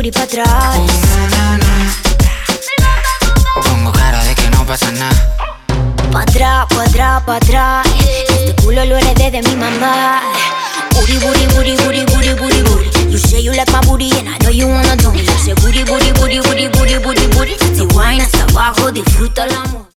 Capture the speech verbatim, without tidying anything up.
booty pa' atrás. Na, na, na. Pongo cara de que no pasa nada. Pa' atrás, pa' atrás, pa' atrás. Este culo lo heredé de mi mamá. Booty, booty, booty, booty, booty, booty, booty. You say you like my booty and I know you wanna do me. Yo say booty, booty, booty, booty, booty, booty, booty. Si wine hasta abajo, disfruta el amor.